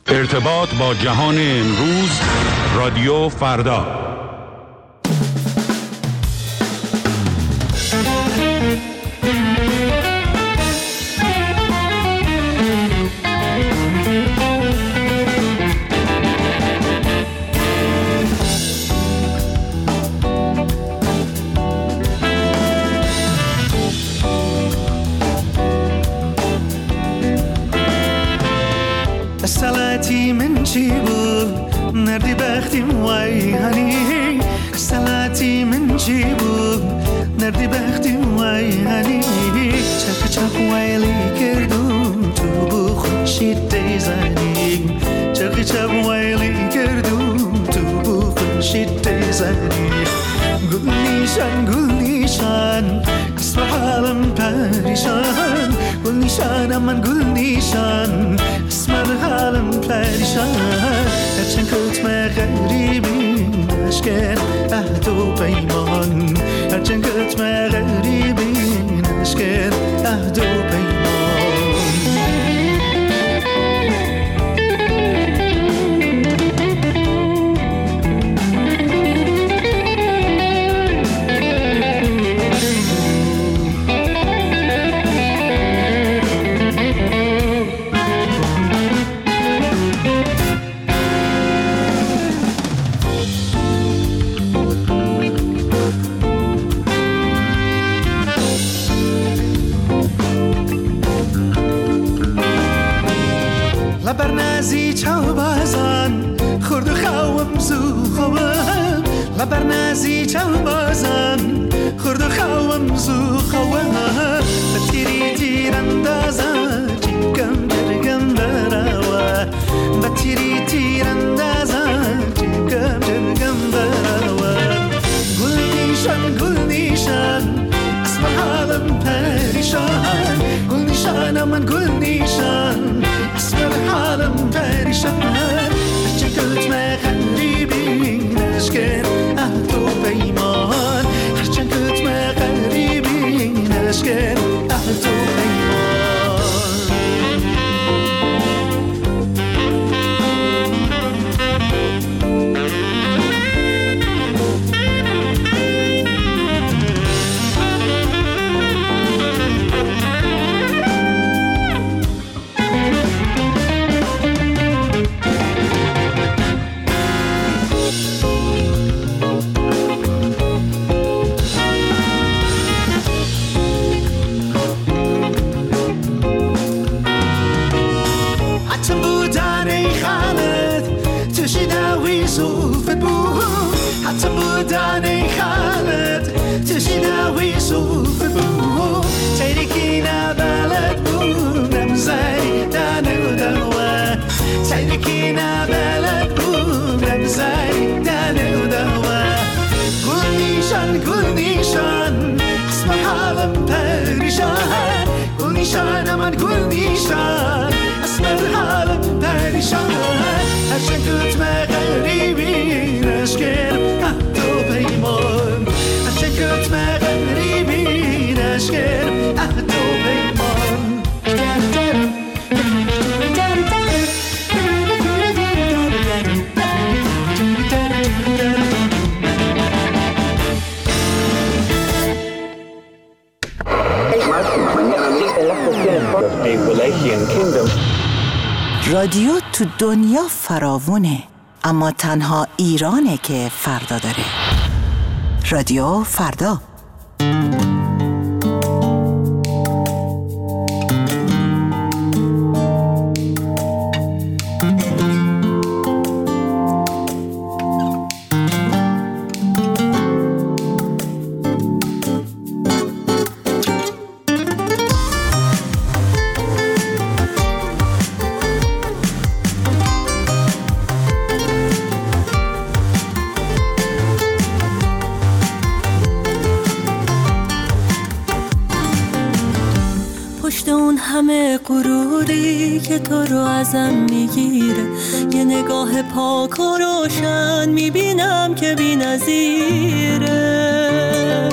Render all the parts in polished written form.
ارتباط با جهان امروز، رادیو فردا. سلاتي من جيبو نردي بختم وای هنی سلاتي من جيبو نردي بختم وای هنی چپ چپ وایلی کردم تو بو خوشید دیزنی چپ چپ وایلی کردم تو بو خوشید دیزنی گل نیشان اسم حالم پریشان گل نیشان من گل نیشان اسم حالم پریشان هرچند کت غریبی نشکن عهد و پیمان هرچند کت غریبی نشکن عهد و پیمان لبرنازی چاو بازان خورد و خوام زو خوام لبرنازی چاو بازان خورد و خوام زو خوام بتیری تیر اندازا چیکم جرگم براوا بتیری تیر اندازا چیکم جرگم براوا گل نیشان اسم حالم پریشان گل نیشان من گل نیشان اسم حالم پریشان هرچند کت غریبی نشکن عهد و پیمان هرچند کت غریبی نشکن عهد و پیمان حتى بوداني خالد تشينا ويسوف بو تيركينا بلد بو نمزاي دانو دوا تيركينا بلد بو نمزاي دانو دوا قول نيشان اسم حالم پریشان قول نيشان من قول نيشان اسم حالم پریشان هرچند کت غریبی نشکن عهد و پیمان هرچند کت غریبی نشکن عهد و پیمان رادیو تو دنیا فراوونه، اما تنها ایرانه که فردا داره. رادیو فردا. همه غروری که تو رو ازم میگیره، یه نگاه پاک و روشن میبینم که بی‌نظیره.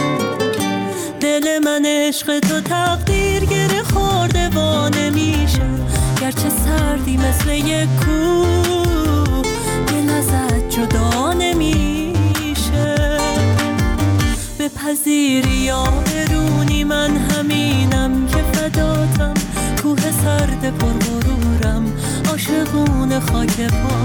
دل من عشق تو تقدیر گره خورده وانه میشه، گر هرچه سردی مثل یک کوه، دل ازت جدا نمیشه. بپذیری یا برونی من همینم که فداتم، کوه سرد پرغرورم، عاشقون خاک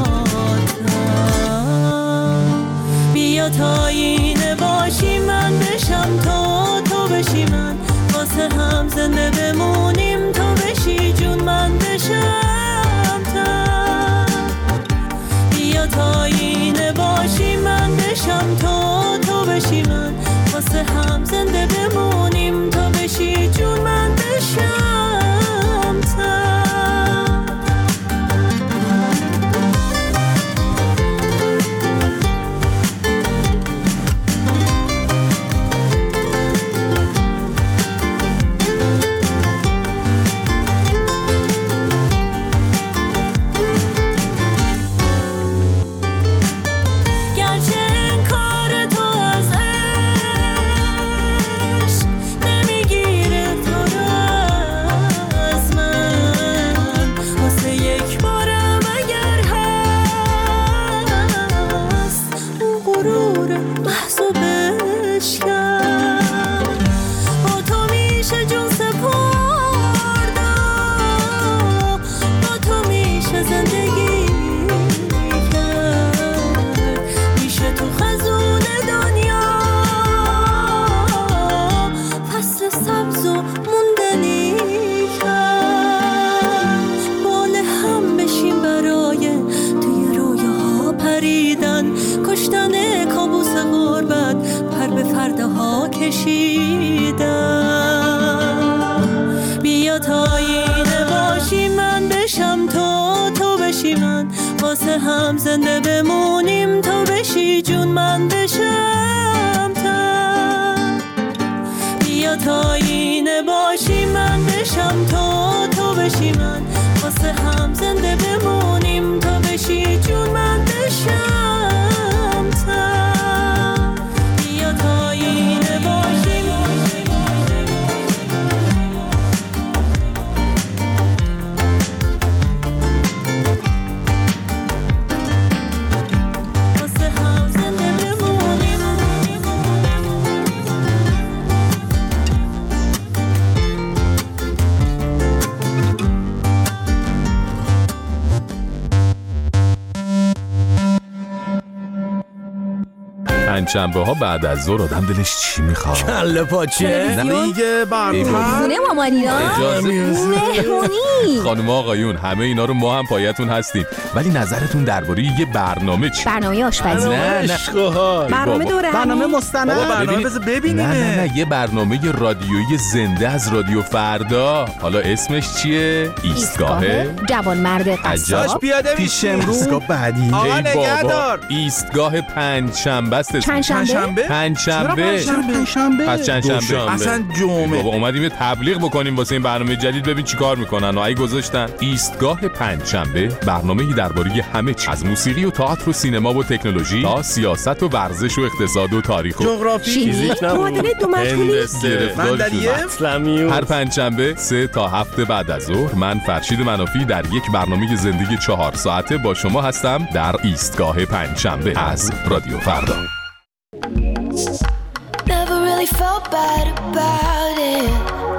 پاتم. بیا تا اینه باشی من بشم تا تو بشی من، واسه هم زنده بمونیم تو بشی جون من بشم تا. بیا تا اینه باشی من بشم تا تو بشی من، واسه هم زنده بمونیم تو بشی جون من بشم تا. بیا تا اینه باشی من بشم تا تو بشی من، واسه هم زنده بمونیم تو بشی جون من بشم تا. بیا تا اینه باشی من بشم تا تو بشی من، واسه هم زنده بمونیم تو بشی جون من بشم تا. بیا تا اینه باشی پنجشنبه ها بعد از ظهر آدم دلش چی میخواد؟ کله پاچه، لیگ برتر، خونه مامانینا، مهمونی. خانم آقایون همه اینا رو ما هم پایتون هستیم، ولی نظرتون درباره یه برنامه چی؟ برنامه آشپزی، برنامه دوره، برنامه مستند، برنامه بذار ببینیم. نه یه برنامه رادیویی زنده از رادیو فردا. حالا اسمش چیه؟ ایستگاه جوانمرد قصاب. پیاده پیش امروز ایستگاه بعدی. آقا نگهدار. ایستگاه پنجشنبه است. پنجشنبه؟ پنجشنبه. پس چندشنبه. اصلا جمعه. بابا اومدیم تبلیغ بکنیم واسه این برنامه جدید، ببین چیکار میکنن. و ای گذاشتن ایستگاه پنجشنبه، برنامه‌ای درباره همه چیز، از موسیقی و تئاتر و سینما و تکنولوژی تا سیاست و ورزش و اقتصاد و تاریخ و جغرافی، فیزیک، معادله دو مجهولی، اسلامی. هر پنجشنبه 3 تا 7 بعد از ظهر من فرشید منافی در یک برنامه زندگی 4 ساعته با شما هستم در ایستگاه پنجشنبه از رادیو فردا. Never really felt bad about it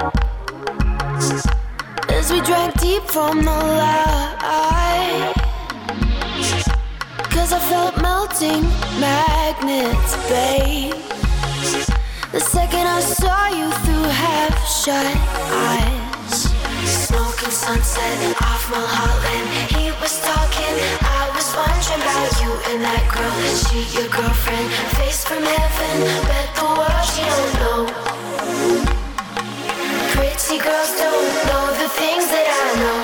as we drank deep from the light, 'cause I felt melting magnets, babe. The second I saw you through half-shut eyes, smoking sunset off Mulholland. He was talking, I was wondering about you and that girl. Is she your girlfriend? Face from heaven, bet the world she don't know. Pretty girls don't know the things that I know.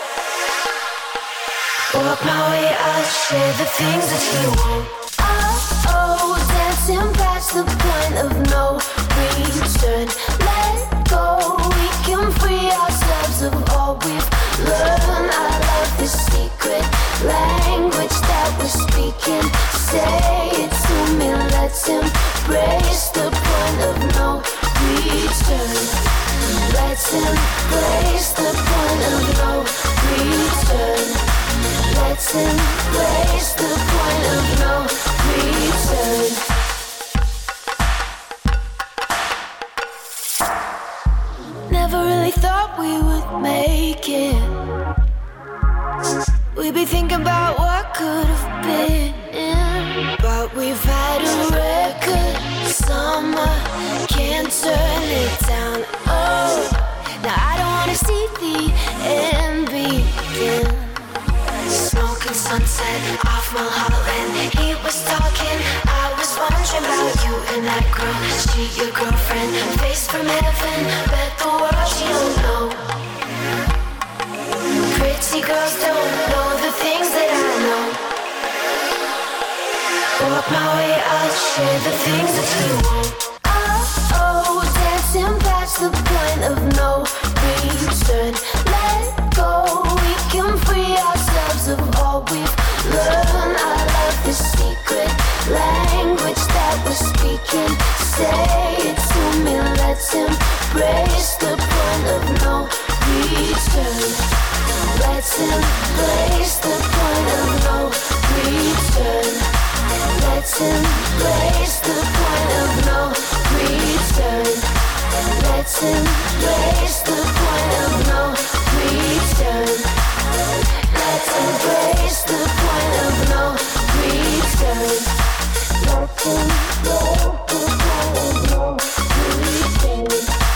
Walk my way, I'll share the things that you won't. Oh, dancing past the point of no return. Let go, we can free ourselves of all we've learned. I love the secret language that we're speaking. Say it to me, let's embrace the point of no return. Let's embrace the point of no return. we be thinking about what could have been. But we've had a record summer, can't turn it down. Oh, now I don't wanna see the end begin. Smoking sunset off Mulholland. He was talking, I was wondering about you and that girl. She your girlfriend, face from heaven, bet the world she don't know. Pretty girls don't know the things that I know. Walk my way, I'll share the things that you won't. Oh, dancing past the point of no return. Let go, we can free ourselves of all we've learned. I love the secret language that we're speaking. Say it to me, let's embrace the point of no return. Let's embrace the point of no return. Let's embrace the point of no return. Let's embrace the point of no return. Let's embrace the point of no return. Let's embrace the point of no return.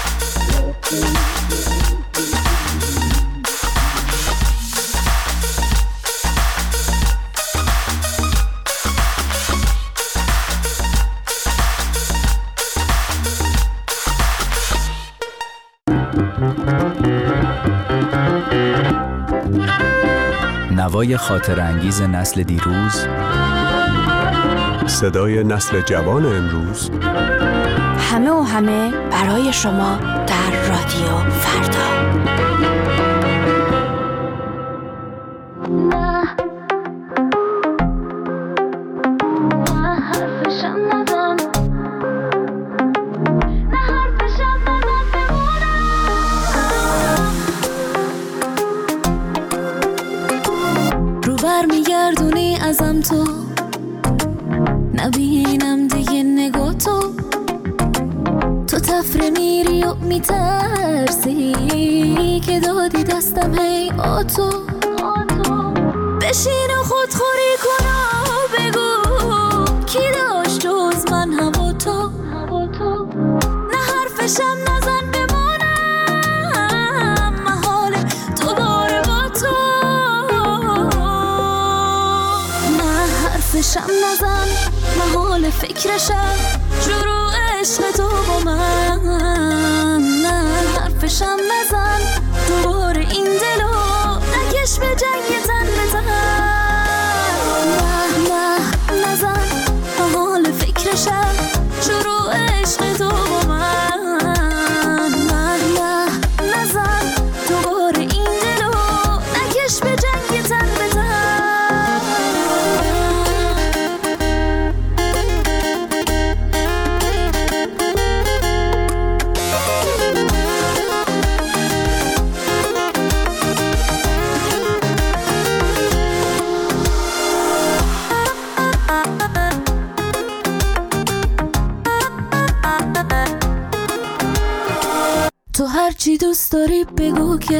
نوای خاطر انگیز نسل دیروز، صدای نسل جوان امروز، همه و همه برای شما در رادیو فردا. برمیگردونی ازم تو، نبینم دیگه نگاه تو تفره میری و میترسی که دادی دستم هی آتو. بشین و خودخوری کن و بگو کی داشت جز من هوا تو. نه حرفشم نزن بمانم محال دوباره با تو. حرفشم نزن محال فکرشم شروع عشق تو با من. نه حرفشم نزن دوباره این دلو نکش به جنگ تن به تن. نه نزن محال فکرشم شروع عشق تو با من. نه نزن دوباره این دلو نکش به جنگ تن به تن. تو هرچی دوست داری بگو که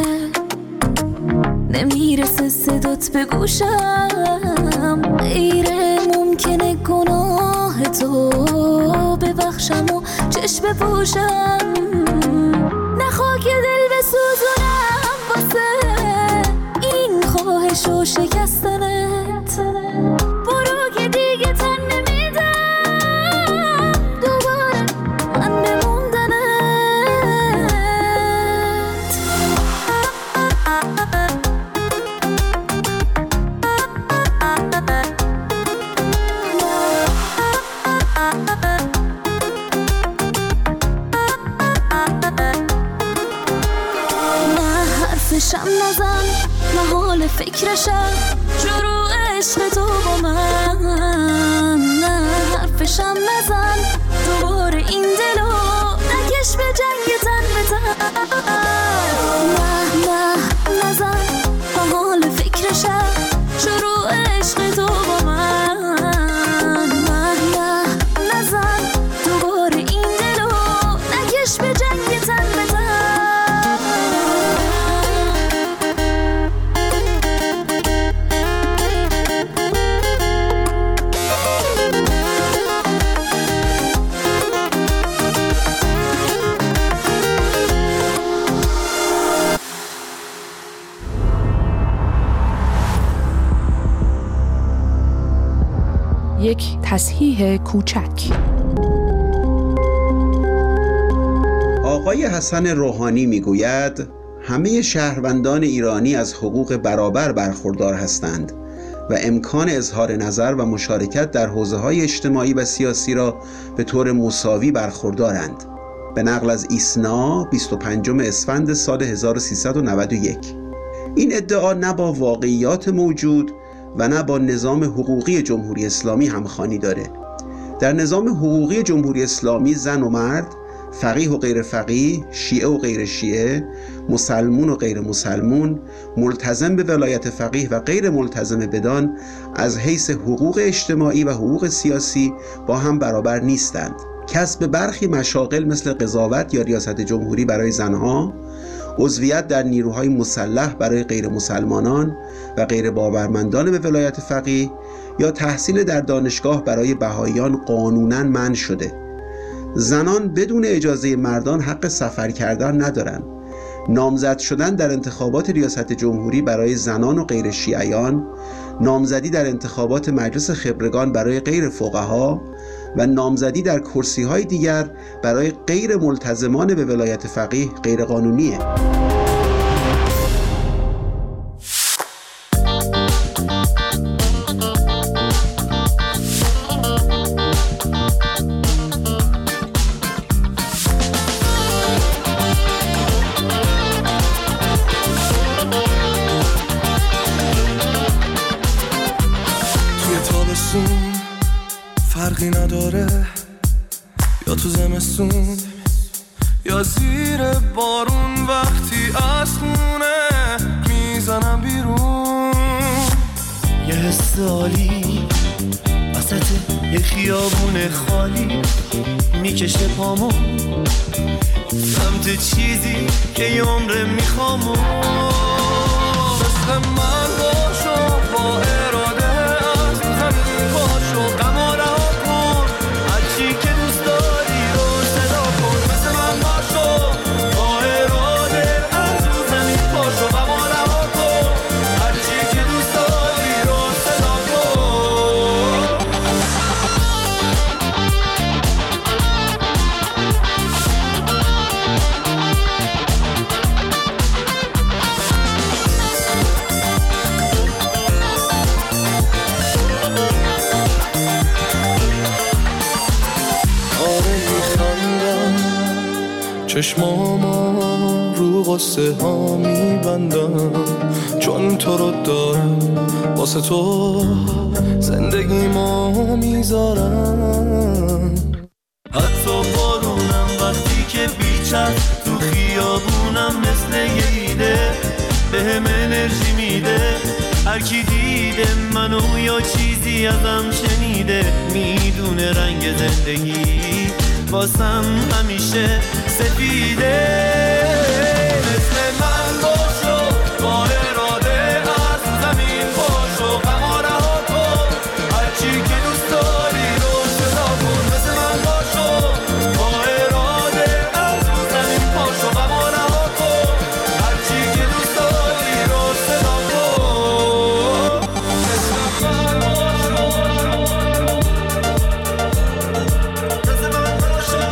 نمیرسه صدات به گوشم. غیره ممکنه گناه تو ببخشم و چشم بپوشم. نخوا که دل بسوزونم واسه این خواهش و شکستنت. برو که دیگه تن نمیدم دوباره من بموندنت. حرفشم نزن محال فکرشم شروع عشق تو با من. نه حرفشم نزن دوباره این دلو نکش به جنگ تن به تن. نه نزن محال فکرشم شروع عشق تو با من. نه نزن دوباره این دلو نکش به جنگ تن به تن. یک تصحیح کوچک. آقای حسن روحانی میگوید همه شهروندان ایرانی از حقوق برابر برخوردار هستند و امکان اظهار نظر و مشارکت در حوزه‌های اجتماعی و سیاسی را به طور مساوی برخوردارند. به نقل از ایسنا 25 اسفند سال 1391. این ادعا نه با واقعیات موجود و نه با نظام حقوقی جمهوری اسلامی همخوانی داره. در نظام حقوقی جمهوری اسلامی زن و مرد، فقیه و غیر فقیه، شیعه و غیر شیعه، مسلمون و غیر مسلمون، ملتزم به ولایت فقیه و غیر ملتزم بدان از حیث حقوق اجتماعی و حقوق سیاسی با هم برابر نیستند. کسب برخی مشاغل مثل قضاوت یا ریاست جمهوری برای زنها، عضویت در نیروهای مسلح برای غیر مسلمانان و غیر باورمندان به ولایت فقیه یا تحصیل در دانشگاه برای بهائیان قانوناً منع شده. زنان بدون اجازه مردان حق سفر کردن ندارند. نامزد شدن در انتخابات ریاست جمهوری برای زنان و غیر شیعیان، نامزدی در انتخابات مجلس خبرگان برای غیر فقها و نامزدی در کرسی‌های دیگر برای غیر ملتزمان به ولایت فقیه غیر قانونیه. فرقی نداره یا تو زمستون یا زیر بارون، وقتی اسمونه میزنم بیرون. یه حس عالی وسط یه خیابون خالی میکشه پامو سمت چیزی که یه عمره میخوامو. مثل من باشو با اراده از زمین باشو، غم و رها کن هرچی که دوست داری رو صدا کن. مثل من باشو با اراده از زمین باشو، غم و رها کن هرچی که دوست داری رو صدا کن. چشماما رو قصه ها میبندم، چون تو رو دارم واسه تو زندگی ما میذارم. حتی بارونم وقتی که بیچست تو خیابونم مثل یه ایده بهم انرژی میده. هر کی دیده منو یا چیزی ازم شنیده میدونه رنگ زندگی واسم همیشه سفیده. مثل من باشو با اراده از زمین باشو، غم و رها کن هرچی که دوست داری رو صدا کن. مثل من باشو با اراده از زمین باشو، غم و رها کن هرچی که دوست داری رو صدا کن. مثل من باشو، مثل من باشو.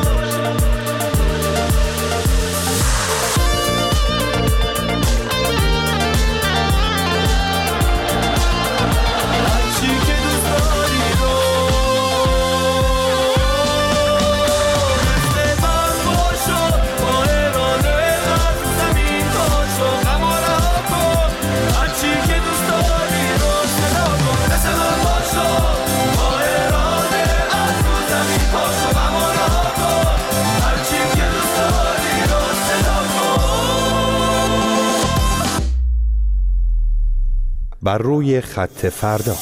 بر روی خط فردا.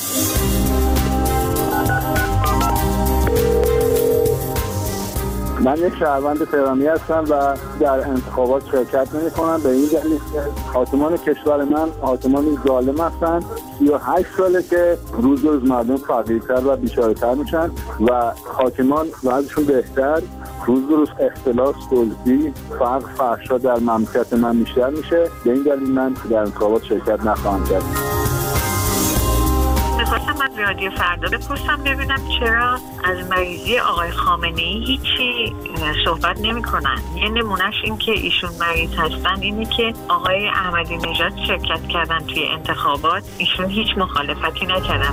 من یک شهروند تهرانی هستم و در انتخابات شرکت نمی‌کنم به این دلیل که حاکمان کشور من حاکمان ظالم هستند. 38 ساله که روز به روز مردم فقیرتر و بیچاره‌تر میشن و حاکمان وضعشون بهتر. روز به روز اختلاس، دزدی، فقر، فحشا در مملکت من بیشتر میشه. به این دلیل من در انتخابات شرکت نخواهم کرد. می‌خواستم من رادیو فردا بپرسم ببینم چرا از مریضی آقای خامنه‌ای هیچی صحبت نمی‌کنن. یه نمونهش این که ایشون مریض هستن اینه که آقای احمدی نژاد شرکت کردن توی انتخابات، ایشون هیچ مخالفتی نکردن.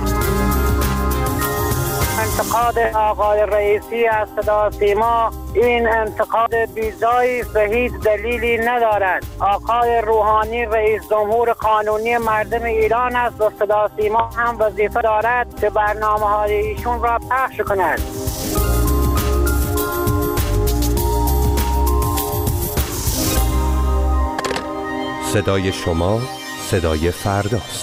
انتقاد آقای رئیسی از صدا سیما این انتقاد بیجایی است و هیچ دلیلی ندارد. آقای روحانی رئیس جمهور قانونی مردم ایران است و صدا سیما هم وظیفه دارد که برنامه‌های ایشون را پخش کند. صدای شما صدای فرداست.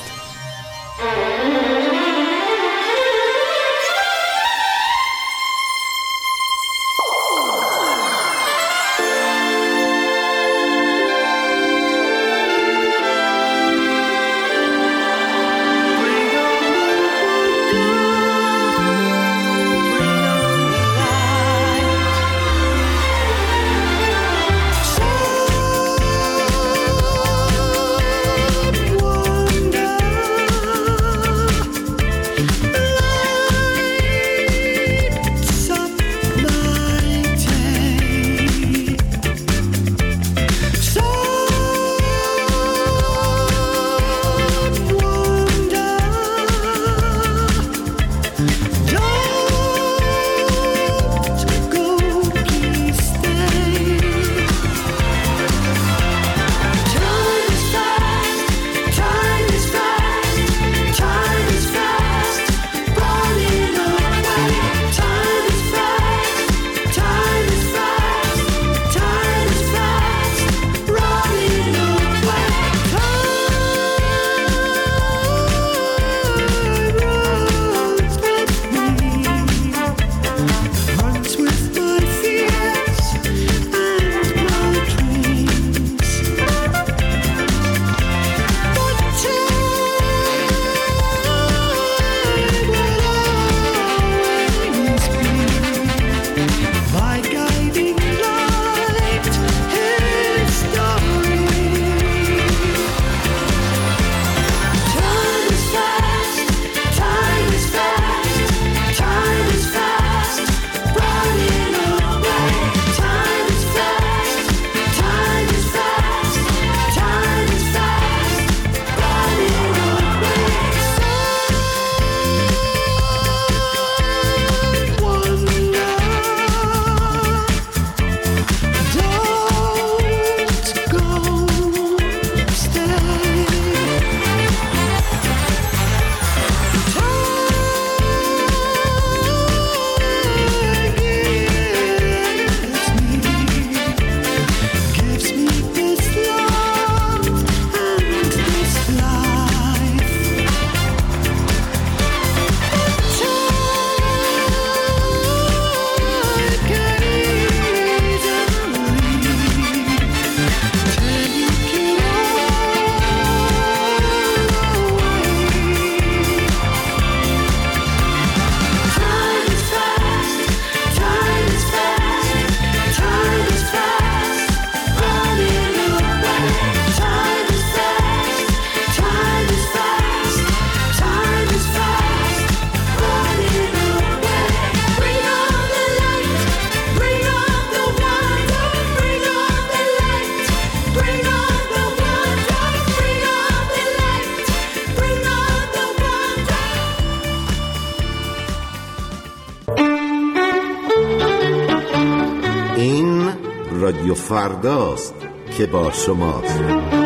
رادیو فرداست که با شماست.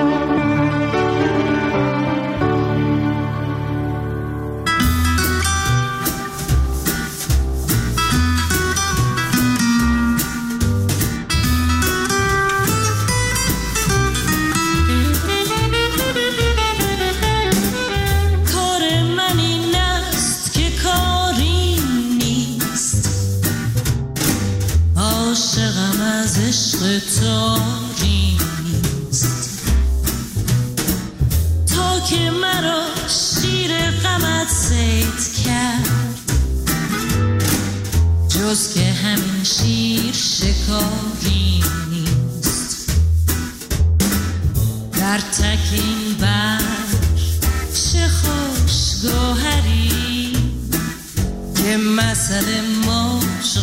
جز که همین شیر شکاری نیست، در تک این بر چه خوش گوهری وسط موج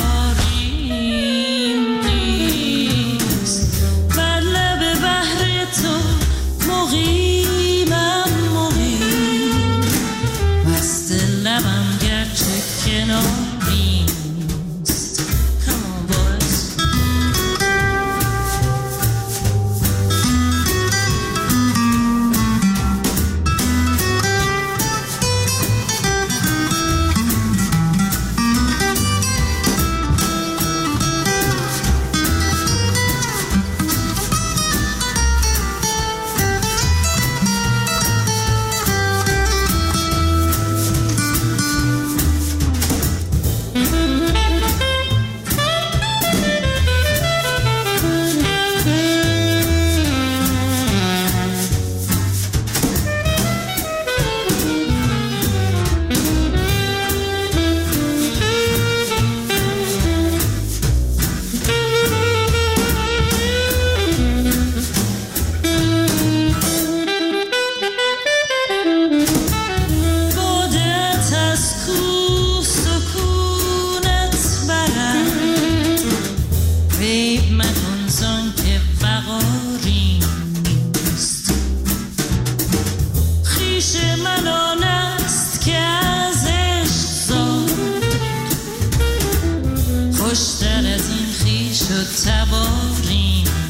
قراریم نیست، بر لب بحر تو مقیمم مقیم، مست لبم گرچه کناری نیست. Come on boys.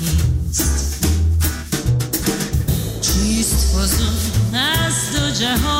Jahon